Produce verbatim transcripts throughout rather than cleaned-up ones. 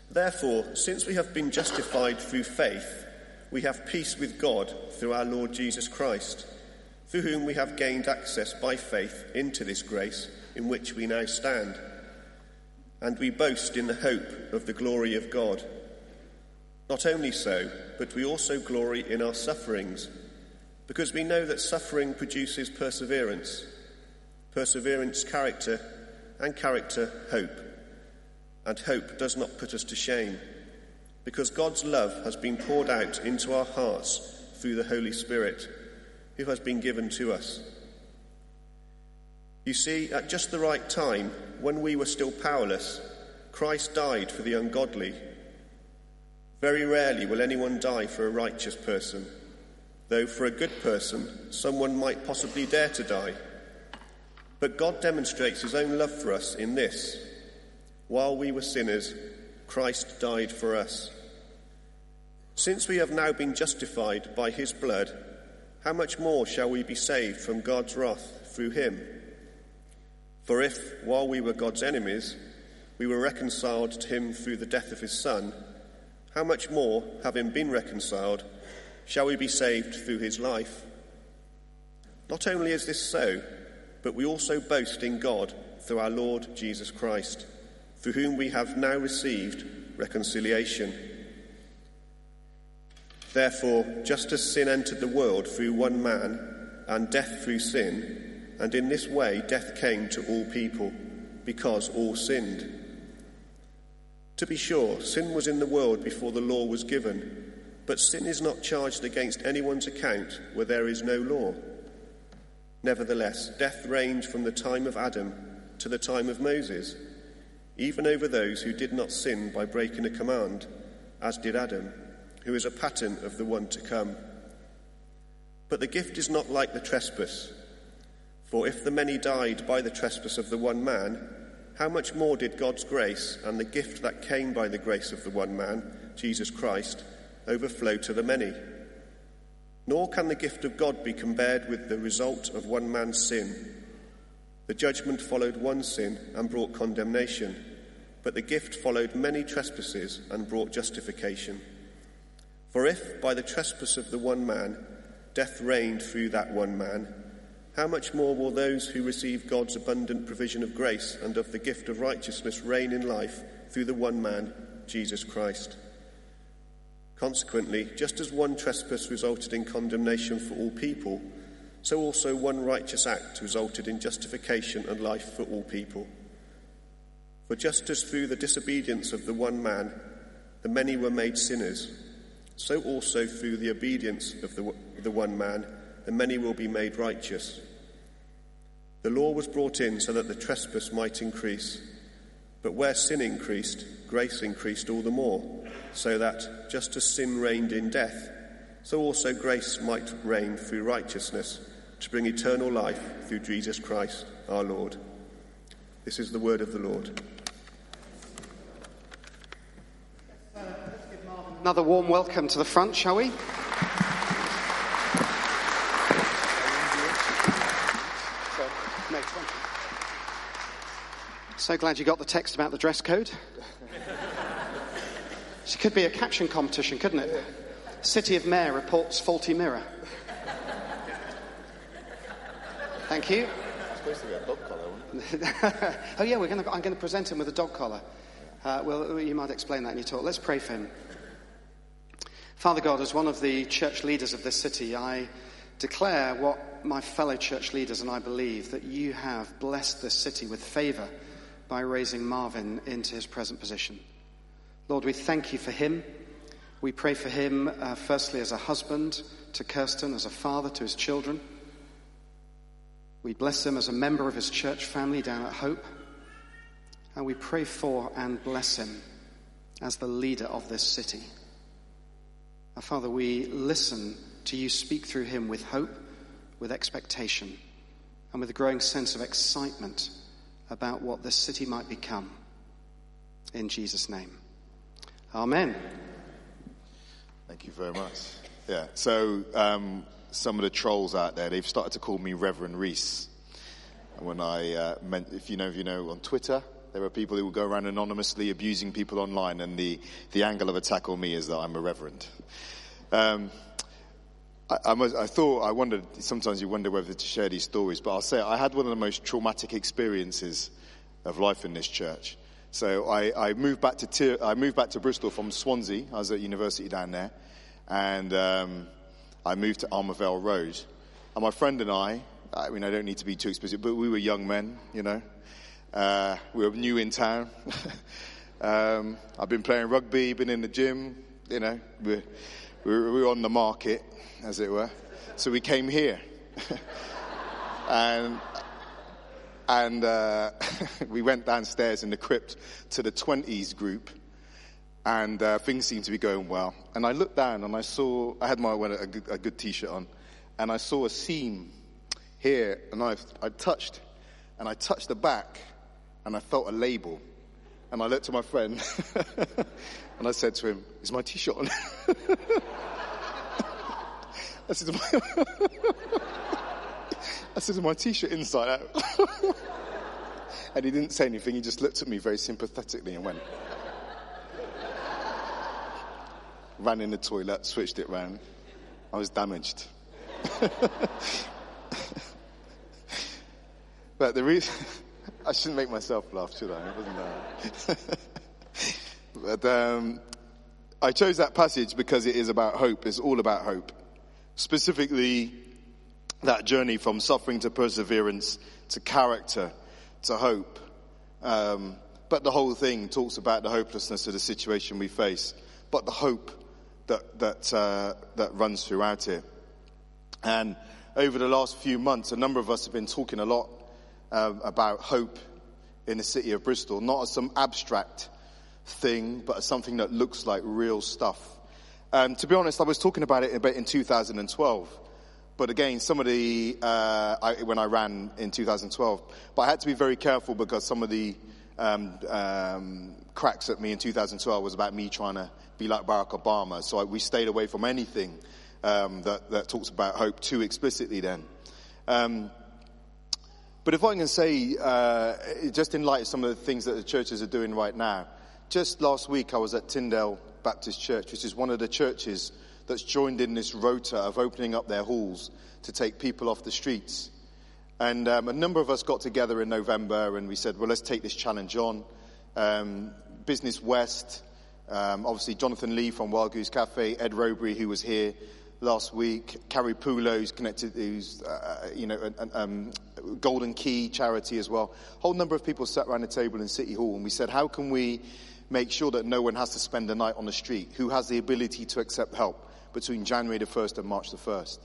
Therefore, since we have been justified through faith, we have peace with God through our Lord Jesus Christ, through whom we have gained access by faith into this grace in which we now stand. And we boast in the hope of the glory of God. Not only so, but we also glory in our sufferings, because we know that suffering produces perseverance, perseverance character, and character hope. And hope does not put us to shame, because God's love has been poured out into our hearts through the Holy Spirit, who has been given to us. You see, at just the right time, when we were still powerless, Christ died for the ungodly. Very rarely will anyone die for a righteous person, though for a good person, someone might possibly dare to die. But God demonstrates his own love for us in this: while we were sinners, Christ died for us. Since we have now been justified by his blood, how much more shall we be saved from God's wrath through him? For if, while we were God's enemies, we were reconciled to him through the death of his Son, how much more, having been reconciled, shall we be saved through his life? Not only is this so, but we also boast in God through our Lord Jesus Christ, through whom we have now received reconciliation. Therefore, just as sin entered the world through one man, and death through sin, and in this way death came to all people, because all sinned. To be sure, sin was in the world before the law was given, but sin is not charged against anyone's account where there is no law. Nevertheless, death reigned from the time of Adam to the time of Moses, even over those who did not sin by breaking a command, as did Adam, who is a pattern of the one to come. But the gift is not like the trespass. For if the many died by the trespass of the one man, how much more did God's grace and the gift that came by the grace of the one man, Jesus Christ, overflow to the many? Nor can the gift of God be compared with the result of one man's sin. The judgment followed one sin and brought condemnation, but the gift followed many trespasses and brought justification. For if, by the trespass of the one man, death reigned through that one man, how much more will those who receive God's abundant provision of grace and of the gift of righteousness reign in life through the one man, Jesus Christ? Consequently, just as one trespass resulted in condemnation for all people, so also one righteous act resulted in justification and life for all people. For just as through the disobedience of the one man the many were made sinners, so also through the obedience of the, the one man the many will be made righteous. The law was brought in so that the trespass might increase, but where sin increased, grace increased all the more, so that, just as sin reigned in death, so also grace might reign through righteousness, to bring eternal life through Jesus Christ our Lord. This is the word of the Lord. Let's give Marvin another warm welcome to the front, shall we? So glad you got the text about the dress code. This could be a caption competition, couldn't it? City of Mayor reports faulty mirror. Thank you. It's supposed to be a dog collar, wasn't it? Oh yeah, we're going to. I'm going to present him with a dog collar. Uh, well, you might explain that in your talk. Let's pray for him. Father God, as one of the church leaders of this city, I declare what my fellow church leaders and I believe, that you have blessed this city with favour by raising Marvin into his present position. Lord, we thank you for him. We pray for him, uh, firstly as a husband to Kirsten, as a father to his children. We bless him as a member of his church family down at Hope. And we pray for and bless him as the leader of this city. Our Father, we listen to you speak through him with hope, with expectation, and with a growing sense of excitement about what this city might become. In Jesus' name. Amen. Thank you very much. Yeah, so um, some of the trolls out there, they've started to call me Reverend Reese. And when I, uh, meant, if you know, if you know, on Twitter, There are people who will go around anonymously abusing people online, and the, the angle of attack on me is that I'm a reverend. Um, I, I, must, I thought, I wondered, sometimes you wonder whether to share these stories, but I'll say I had one of the most traumatic experiences of life in this church. So I, I moved back to Tier, I moved back to Bristol from Swansea. I was at university down there, and um, I moved to Almervale Road. And my friend and I, I mean, I don't need to be too explicit, but we were young men, you know. Uh, we were new in town. um, I've been playing rugby, been in the gym, you know. We're, we're, we're on the market, as it were. So we came here, and. And uh, we went downstairs in the crypt to the twenties group, and uh, things seemed to be going well. And I looked down and I saw, I had my a good, a good t-shirt on, and I saw a seam here, and I, I touched, and I touched the back, and I felt a label. And I looked at my friend, and I said to him, "Is my t-shirt on?" I said, my I said, "Is my t-shirt inside out?" And he didn't say anything. He just looked at me very sympathetically and went. Ran in the toilet, switched it round. I was damaged. But the reason... I shouldn't make myself laugh, should I? It wasn't that. But um, I chose that passage because it is about hope. It's all about hope. Specifically, that journey from suffering to perseverance to character to hope. Um, but the whole thing talks about the hopelessness of the situation we face, but the hope that that uh, that runs throughout it. And over the last few months, a number of us have been talking a lot uh, about hope in the city of Bristol, not as some abstract thing, but as something that looks like real stuff. Um, to be honest, I was talking about it a bit in two thousand twelve. But again, some of the, uh, I, when I ran in two thousand twelve, but I had to be very careful because some of the um, um, cracks at me in two thousand twelve was about me trying to be like Barack Obama. So I, we stayed away from anything um, that, that talks about hope too explicitly then. Um, but if I can say, uh, just in light of some of the things that the churches are doing right now, just last week I was at Tyndale Baptist Church, which is one of the churches that's joined in this rota of opening up their halls to take people off the streets. And um, a number of us got together in November and we said, well, let's take this challenge on. Um, Business West, um, obviously Jonathan Lee from Wild Goose Cafe, Ed Robury, who was here last week, Carrie Pulo, who's connected, who's, uh, you know, an, um, Golden Key charity as well. A whole number of people sat around the table in City Hall and we said, how can we make sure that no one has to spend the night on the street? Who has the ability to accept help between January the first and March the first?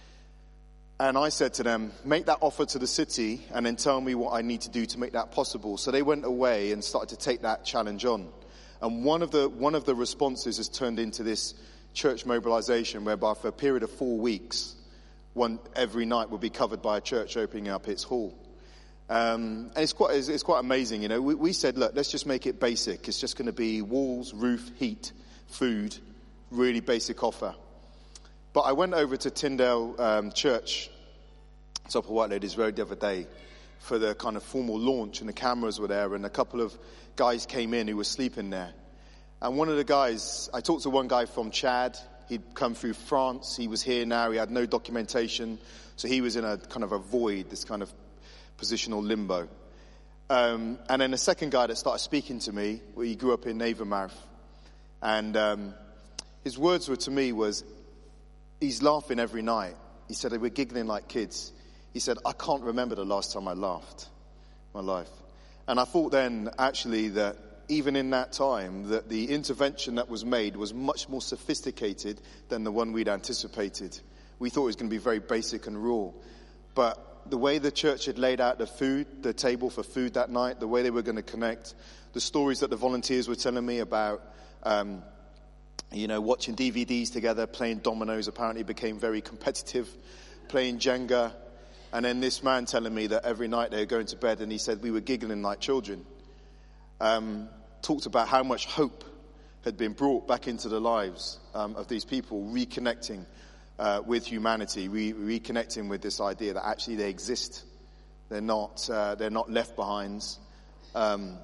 And I said to them, make that offer to the city and then tell me what I need to do to make that possible. So they went away and started to take that challenge on. And one of the one of the responses has turned into this church mobilization whereby for a period of four weeks, one every night will be covered by a church opening up its hall. Um, and it's quite it's, it's quite amazing, you know. We, we said, look, let's just make it basic. It's just going to be walls, roof, heat, food, really basic offer. But I went over to Tyndale um, Church, top of White Ladies Road the other day for the kind of formal launch, and the cameras were there, and a couple of guys came in who were sleeping there. And one of the guys, I talked to one guy from Chad. He'd come through France. He was here now. He had no documentation. So he was in a kind of a void, this kind of positional limbo. Um, and then the second guy that started speaking to me, well, he grew up in Avonmouth. And um, his words were to me was, he's laughing every night. He said, we're giggling like kids. He said, I can't remember the last time I laughed in my life. And I thought then, actually, that even in that time, that the intervention that was made was much more sophisticated than the one we'd anticipated. We thought it was going to be very basic and raw. But the way the church had laid out the food, the table for food that night, the way they were going to connect, the stories that the volunteers were telling me about, um, you know, watching D V Ds together, playing dominoes apparently became very competitive, playing Jenga. And then this man telling me that every night they were going to bed and he said we were giggling like children. Um, talked about how much hope had been brought back into the lives um, of these people, reconnecting uh, with humanity, re- reconnecting with this idea that actually they exist. They're not, uh, they're not left behind. Um,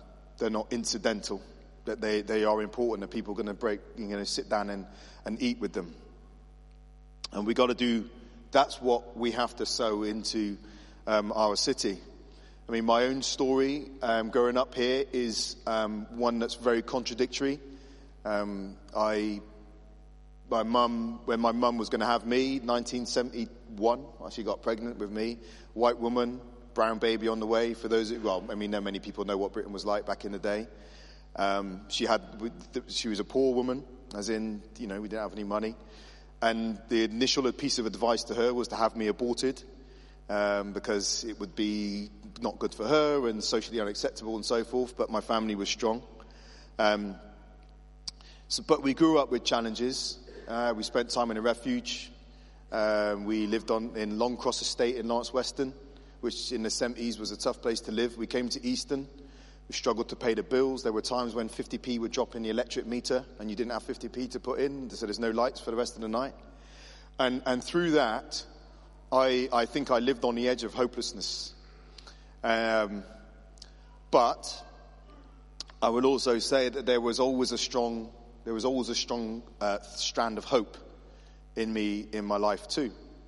they're not incidental, that they, they are important, that people are going to break, you know, sit down and, and eat with them. And we got to do, that's what we have to sow into um, our city. I mean, my own story um, growing up here is um, one that's very contradictory. Um, I, my mum, when my mum was going to have me, nineteen seventy-one, she got pregnant with me, white woman, brown baby on the way. For those, well, I mean, not many people know what Britain was like back in the day. Um, she had, she was a poor woman, as in, you know, we didn't have any money. And the initial piece of advice to her was to have me aborted, um, because it would be not good for her and socially unacceptable and so forth. But my family was strong. Um, so, but we grew up with challenges. Uh, we spent time in a refuge. Um, we lived on in Longcross Estate in Lawrence Weston, which in the seventies was a tough place to live. We came to Easton. We struggled to pay the bills. There were times when fifty p would drop in the electric meter and you didn't have fifty p to put in, so there's no lights for the rest of the night. And and through that, I I think I lived on the edge of hopelessness. Um, but I would also say that there was always a strong, there was always a strong uh, strand of hope in me, in my life too.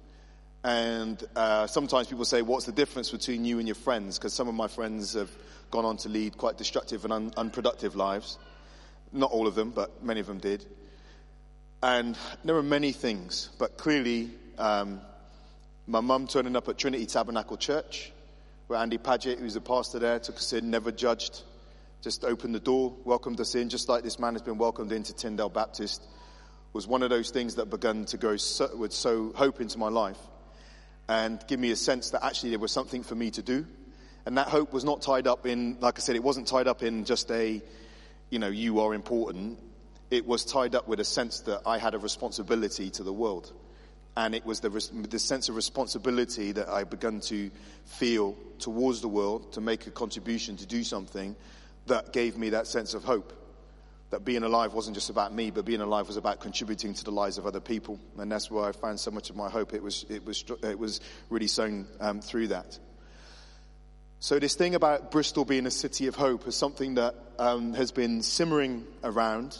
And uh, sometimes people say, what's the difference between you and your friends? Because some of my friends have gone on to lead quite destructive and un- unproductive lives. Not all of them, but many of them did. And there were many things, but clearly um, my mum turning up at Trinity Tabernacle Church, where Andy Paget, who's the pastor there, took us in, never judged, just opened the door, welcomed us in, just like this man has been welcomed into Tyndale Baptist, was one of those things that began to go so, would sow hope into my life and give me a sense that actually there was something for me to do. And that hope was not tied up in, like I said, it wasn't tied up in just a, you know, you are important. It was tied up with a sense that I had a responsibility to the world. And it was the, the sense of responsibility that I began to feel towards the world, to make a contribution, to do something, that gave me that sense of hope. That being alive wasn't just about me, but being alive was about contributing to the lives of other people. And that's where I found so much of my hope. It was, it was, it was really sown um, through that. So this thing about Bristol being a city of hope is something that um, has been simmering around,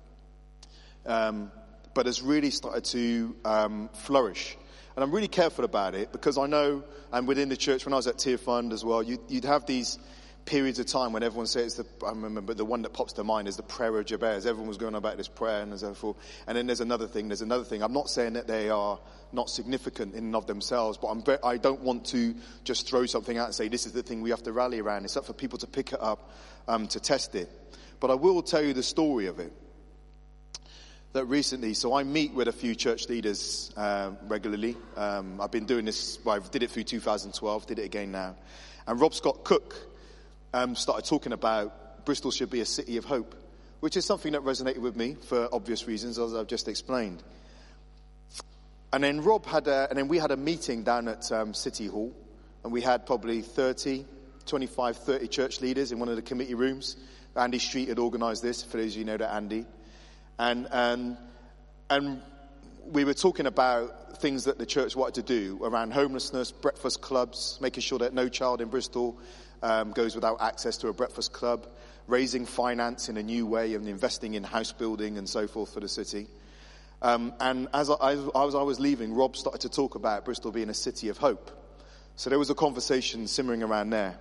um, but has really started to um, flourish. And I'm really careful about it because I know, and within the church, when I was at Tear Fund as well, you'd, you'd have these periods of time when everyone says, the, I remember the one that pops to mind is the prayer of Jabez. Everyone was going on about this prayer and so forth. And then there's another thing, there's another thing. I'm not saying that they are not significant in and of themselves, but I'm very, I don't want to just throw something out and say, this is the thing we have to rally around. It's up for people to pick it up, um, to test it. But I will tell you the story of it. That recently, so I meet with a few church leaders uh, regularly. Um, I've been doing this, well, I did it through two thousand twelve, did it again now. And Rob Scott Cook um, started talking about Bristol should be a city of hope, which is something that resonated with me for obvious reasons, as I've just explained. And then Rob had a, and then we had a meeting down at um, City Hall, and we had probably thirty, twenty-five, thirty church leaders in one of the committee rooms. Andy Street had organised this, for those of you who know that Andy. And, and, and we were talking about things that the church wanted to do around homelessness, breakfast clubs, making sure that no child in Bristol um, goes without access to a breakfast club, raising finance in a new way and investing in house building and so forth for the city. Um, and as I, as I was leaving, Rob started to talk about Bristol being a city of hope. So there was a conversation simmering around there.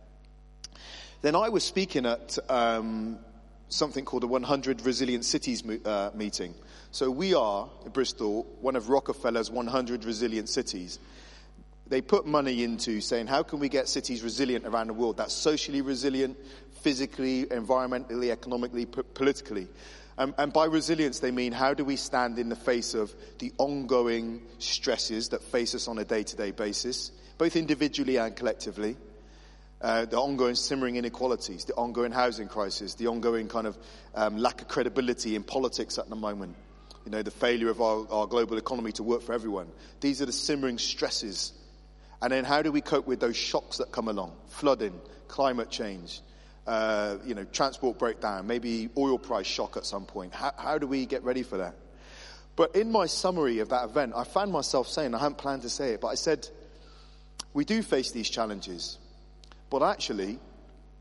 Then I was speaking at um, something called the one hundred Resilient Cities uh, meeting. So we are, in Bristol, one of Rockefeller's one hundred resilient cities. They put money into saying, how can we get cities resilient around the world? That's socially resilient, physically, environmentally, economically, p- politically. Um, and by resilience, they mean how do we stand in the face of the ongoing stresses that face us on a day-to-day basis, both individually and collectively. Uh, the ongoing simmering inequalities, the ongoing housing crisis, the ongoing kind of um, lack of credibility in politics at the moment. You know, the failure of our, our global economy to work for everyone. These are the simmering stresses. And then how do we cope with those shocks that come along? Flooding, climate change, uh, you know, transport breakdown, maybe oil price shock at some point. How, how do we get ready for that? But in my summary of that event, I found myself saying, I hadn't planned to say it, but I said, we do face these challenges. But actually,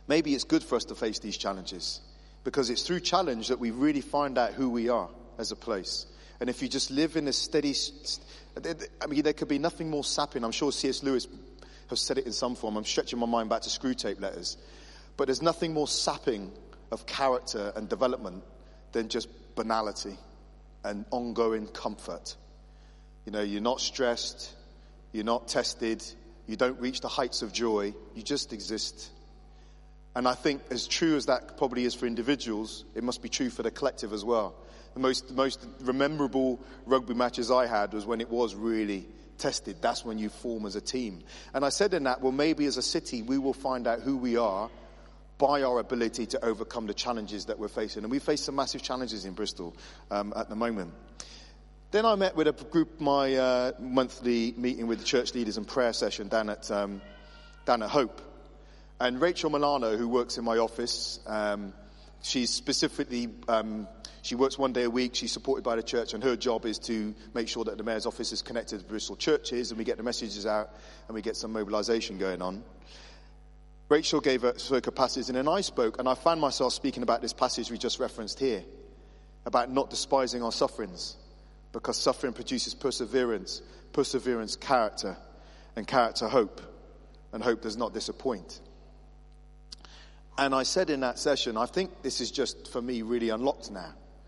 Maybe it's good for us to face these challenges, because it's through challenge that we really find out who we are as a place. And if you just live in a steady, I mean, there could be nothing more sapping. I'm sure C S Lewis has said it in some form. I'm stretching my mind back to Screw Tape Letters. But there's nothing more sapping of character and development than just banality and ongoing comfort. You know, you're not stressed, you're not tested, you don't reach the heights of joy, you just exist. And I think as true as that probably is for individuals, it must be true for the collective as well. The most, the most memorable rugby matches I had was when it was really tested. That's when you form as a team. And I said in that, well, maybe as a city, we will find out who we are by our ability to overcome the challenges that we're facing. And we face some massive challenges in Bristol um, at the moment. Then I met with a group, my uh, monthly meeting with the church leaders and prayer session down at um, down at Hope. And Rachel Milano, who works in my office, um, she's specifically, um, she works one day a week, she's supported by the church, and her job is to make sure that the mayor's office is connected to Bristol churches, and we get the messages out, and we get some mobilization going on. Rachel gave a, spoke a passage, and then I spoke, and I found myself speaking about this passage we just referenced here, about not despising our sufferings, because suffering produces perseverance, perseverance character, and character hope, and hope does not disappoint. And I said in that session, I think this is just, for me, really unlocked now.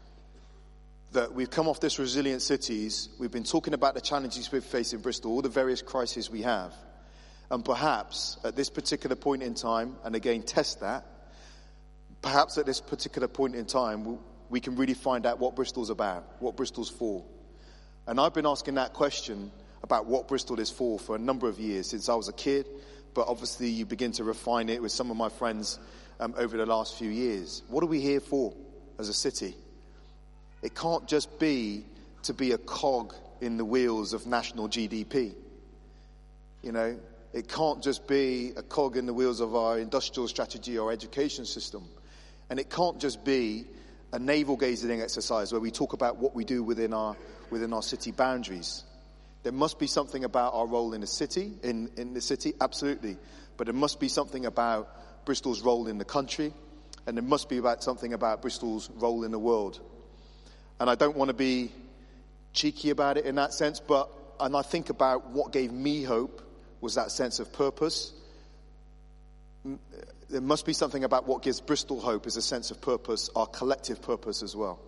That we've come off this resilient cities, we've been talking about the challenges we face in Bristol, all the various crises we have. And perhaps at this particular point in time, and again, test that, perhaps at this particular point in time, we can really find out what Bristol's about, what Bristol's for. And I've been asking that question about what Bristol is for for a number of years, since I was a kid. But obviously you begin to refine it with some of my friends um, over the last few years. What are we here for as a city? It can't just be to be a cog in the wheels of national G D P. You know, it can't just be a cog in the wheels of our industrial strategy or education system. And it can't just be a navel-gazing exercise where we talk about what we do within our within our city boundaries. There must be something about our role in the city, in, in the city, absolutely. But there must be something about Bristol's role in the country, and there must be about something about Bristol's role in the world. And I don't want to be cheeky about it in that sense, but and I think about what gave me hope was that sense of purpose. There must be something about what gives Bristol hope is a sense of purpose, our collective purpose as well.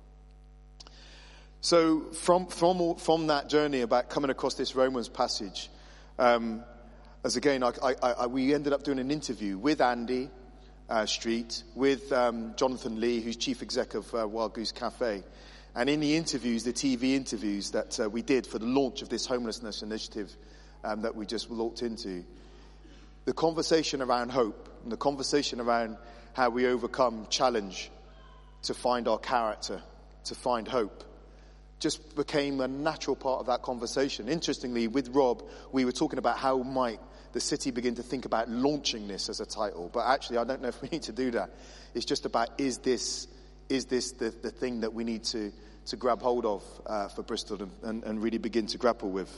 So from from from that journey about coming across this Romans passage, um, as again, I, I, I, we ended up doing an interview with Andy uh, Street, with um, Jonathan Lee, who's chief exec of uh, Wild Goose Cafe. And in the interviews, the T V interviews that uh, we did for the launch of this homelessness initiative um, that we just looked into, the conversation around hope and the conversation around how we overcome challenge to find our character, to find hope, just became a natural part of that conversation. Interestingly, with Rob, we were talking about how might the city begin to think about launching this as a title. But actually, I don't know if we need to do that. It's just about, is this is this the, the thing that we need to, to grab hold of uh, for Bristol and, and, and really begin to grapple with?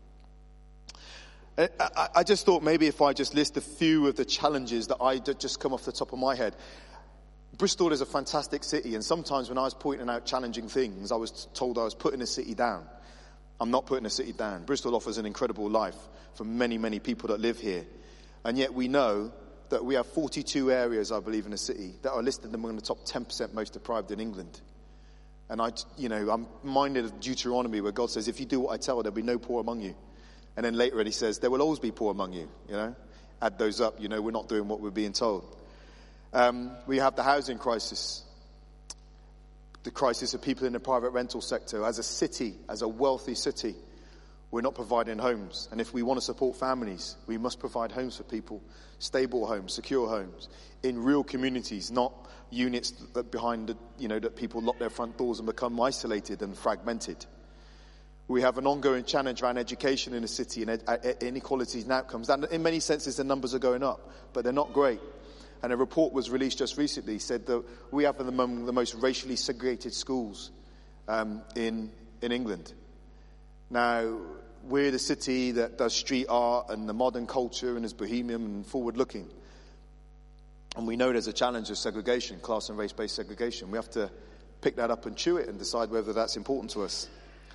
I, I, I just thought maybe if I just list a few of the challenges that I just come off the top of my head. Bristol is a fantastic city, and sometimes when I was pointing out challenging things, I was told I was putting a city down. I'm not putting a city down. Bristol offers an incredible life for many, many people that live here. And yet we know that we have forty-two areas, I believe, in the city that are listed among the top ten percent most deprived in England. And I, you know, I'm minded of Deuteronomy where God says, if you do what I tell, there'll be no poor among you. And then later he says, there will always be poor among you, you know. Add those up, you know, we're not doing what we're being told. Um, we have the housing crisis, the crisis of people in the private rental sector. As a city, as a wealthy city, we're not providing homes. And if we want to support families, we must provide homes for people, stable homes, secure homes, in real communities, not units that behind, the, you know, that people lock their front doors and become isolated and fragmented. We have an ongoing challenge around education in the city and ed- inequalities and outcomes. And in many senses, the numbers are going up, but they're not great. And a report was released just recently, said that we have among the most racially segregated schools um, in in England. Now, we're the city that does street art and the modern culture and is bohemian and forward-looking. And we know there's a challenge of segregation, class and race-based segregation. We have to pick that up and chew it and decide whether that's important to us.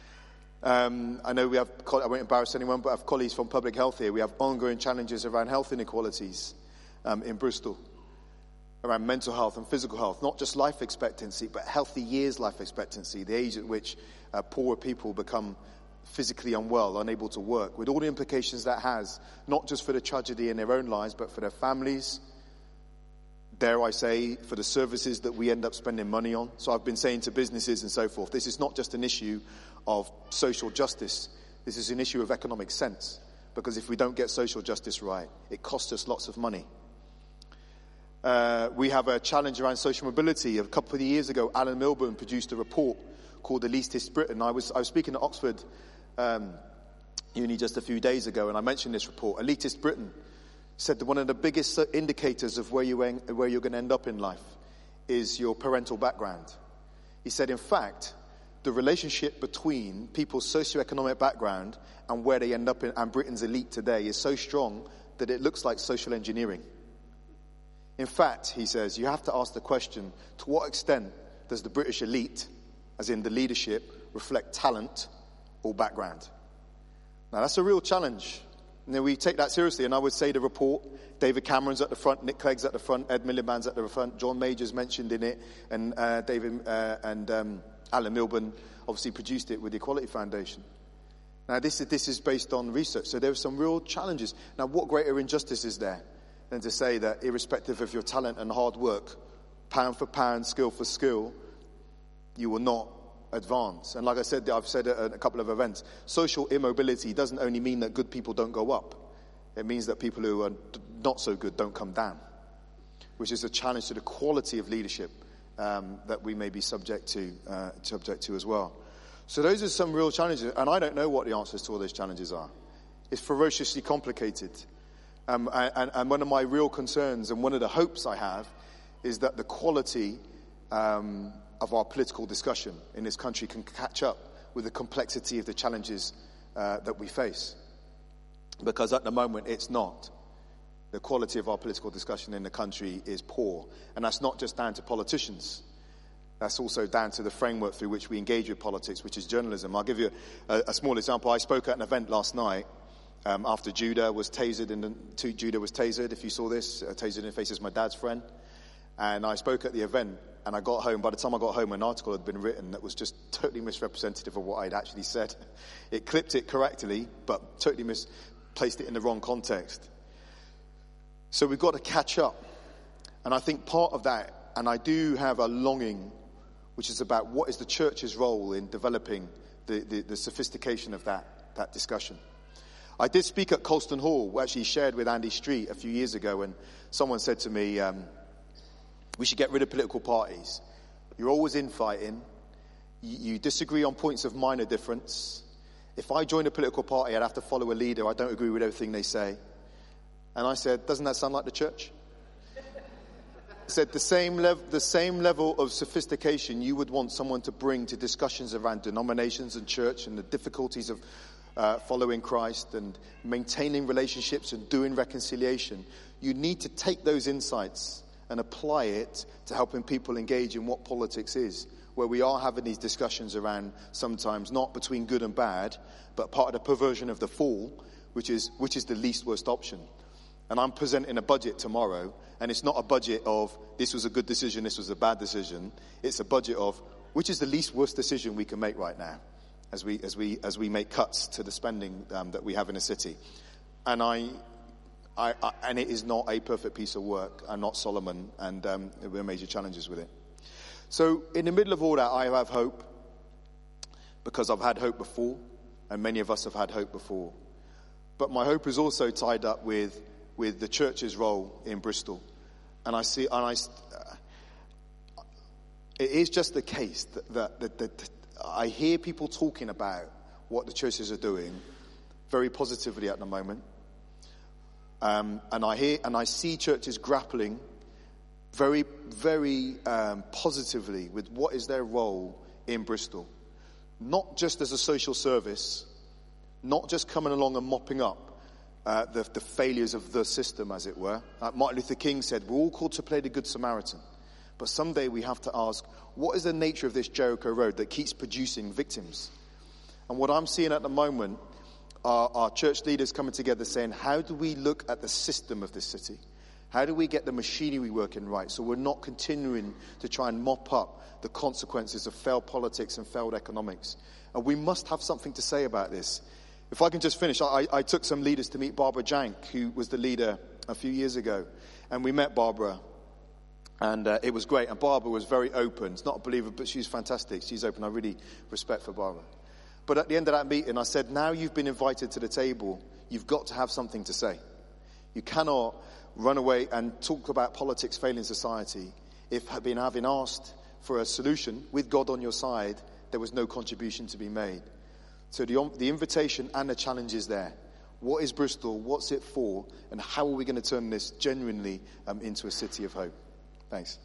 Um, I know we have, I won't embarrass anyone, but I have colleagues from public health here. We have ongoing challenges around health inequalities um, in Bristol, around mental health and physical health, not just life expectancy, but healthy years life expectancy, the age at which uh, poorer people become physically unwell, unable to work, with all the implications that has, not just for the tragedy in their own lives, but for their families, dare I say, for the services that we end up spending money on. So I've been saying to businesses and so forth, this is not just an issue of social justice, this is an issue of economic sense, because if we don't get social justice right, it costs us lots of money. Uh, we have a challenge around social mobility. A couple of years ago, Alan Milburn produced a report called Elitist Britain. I was, I was speaking at Oxford um, Uni just a few days ago, and I mentioned this report. Elitist Britain said that one of the biggest indicators of where, you, where you're going to end up in life is your parental background. He said, in fact, the relationship between people's socioeconomic background and where they end up in, and Britain's elite today is so strong that it looks like social engineering. In fact, he says, you have to ask the question, to what extent does the British elite, as in the leadership, reflect talent or background? Now, that's a real challenge. You know, we take that seriously, and I would say the report, David Cameron's at the front, Nick Clegg's at the front, Ed Miliband's at the front, John Major's mentioned in it, and uh, David uh, and um, Alan Milburn obviously produced it with the Equality Foundation. Now, this is, this is based on research, so there are some real challenges. Now, what greater injustice is there than to say that irrespective of your talent and hard work, pound for pound, skill for skill, you will not advance? And like I said, I've said it at a couple of events, social immobility doesn't only mean that good people don't go up. It means that people who are not so good don't come down, which is a challenge to the quality of leadership um, that we may be subject to, uh, subject to as well. So those are some real challenges, and I don't know what the answers to all those challenges are. It's ferociously complicated. Um, and, and one of my real concerns, and one of the hopes I have, is that the quality um, of our political discussion in this country can catch up with the complexity of the challenges uh, that we face. Because at the moment, it's not. The quality of our political discussion in the country is poor. And that's not just down to politicians. That's also down to the framework through which we engage with politics, which is journalism. I'll give you a, a small example. I spoke at an event last night Um, after Judah was tasered, in the, Judah was tasered, if you saw this, uh, tasered in the face as my dad's friend. And I spoke at the event, and I got home. By the time I got home, an article had been written that was just totally misrepresentative of what I'd actually said. It clipped it correctly, but totally misplaced it in the wrong context. So we've got to catch up. And I think part of that, and I do have a longing, which is about what is the church's role in developing the, the, the sophistication of that, that discussion. I did speak at Colston Hall, we actually shared with Andy Street a few years ago, and someone said to me, um, we should get rid of political parties. You're always infighting. You, you disagree on points of minor difference. If I join a political party, I'd have to follow a leader. I don't agree with everything they say. And I said, doesn't that sound like the church? I said, the same, lev- the same level of sophistication you would want someone to bring to discussions around denominations and church and the difficulties of Uh, following Christ and maintaining relationships and doing reconciliation, you need to take those insights and apply it to helping people engage in what politics is, where we are having these discussions around sometimes not between good and bad, but part of the perversion of the fall, which is which is the least worst option. And I'm presenting a budget tomorrow, and it's not a budget of this was a good decision, this was a bad decision. It's a budget of which is the least worst decision we can make right now, as we as we as we make cuts to the spending um, that we have in a city. And I, I, I and it is not a perfect piece of work. I'm not Solomon, and um, there are major challenges with it. So in the middle of all that, I have hope, because I've had hope before, and many of us have had hope before. But my hope is also tied up with with the church's role in Bristol, and I see, and I, uh, it is just the case that that, that, that I hear people talking about what the churches are doing very positively at the moment, um, and I hear and I see churches grappling very, very um, positively with what is their role in Bristol, not just as a social service, not just coming along and mopping up, uh, the, the failures of the system, as it were. Uh, Martin Luther King said, we're all called to play the Good Samaritan. But someday we have to ask, what is the nature of this Jericho Road that keeps producing victims? And what I'm seeing at the moment are our church leaders coming together saying, how do we look at the system of this city? How do we get the machinery working right so we're not continuing to try and mop up the consequences of failed politics and failed economics? And we must have something to say about this. If I can just finish, I, I took some leaders to meet Barbara Jank, who was the leader a few years ago. And we met Barbara. And uh, it was great. And Barbara was very open. It's not a believer, but she's fantastic. She's open. I really respect for Barbara. But at the end of that meeting, I said, now you've been invited to the table, you've got to have something to say. You cannot run away and talk about politics failing society if being having asked for a solution with God on your side, there was no contribution to be made. So the, the invitation and the challenge is there. What is Bristol? What's it for? And how are we going to turn this genuinely um, into a city of hope? Thanks.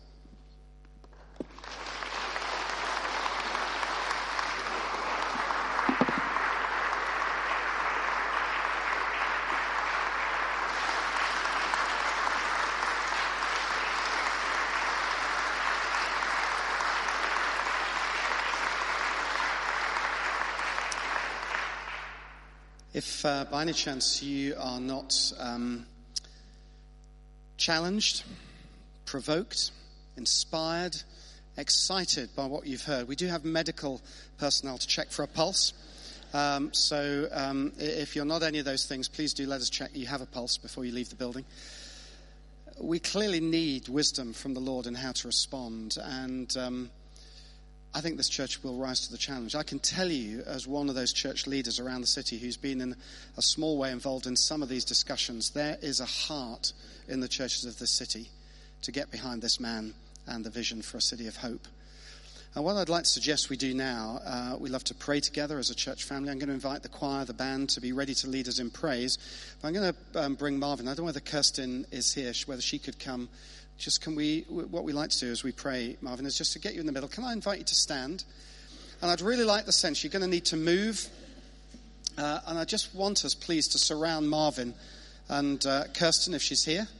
If uh, by any chance you are not um, challenged, provoked, inspired, excited by what you've heard, we do have medical personnel to check for a pulse. Um, so um, if you're not any of those things, please do let us check you have a pulse before you leave the building. We clearly need wisdom from the Lord in how to respond, and um, I think this church will rise to the challenge. I can tell you, as one of those church leaders around the city who's been in a small way involved in some of these discussions, there is a heart in the churches of this city to get behind this man and the vision for a city of hope. And what I'd like to suggest we do now, uh, we love to pray together as a church family. I'm going to invite the choir, the band, to be ready to lead us in praise. But I'm going to um, bring Marvin. I don't know whether Kirsten is here, whether she could come. Just can we, what we like to do as we pray, Marvin, is just to get you in the middle. Can I invite you to stand? And I'd really like the sense you're going to need to move. Uh, and I just want us, please, to surround Marvin and uh, Kirsten, if she's here.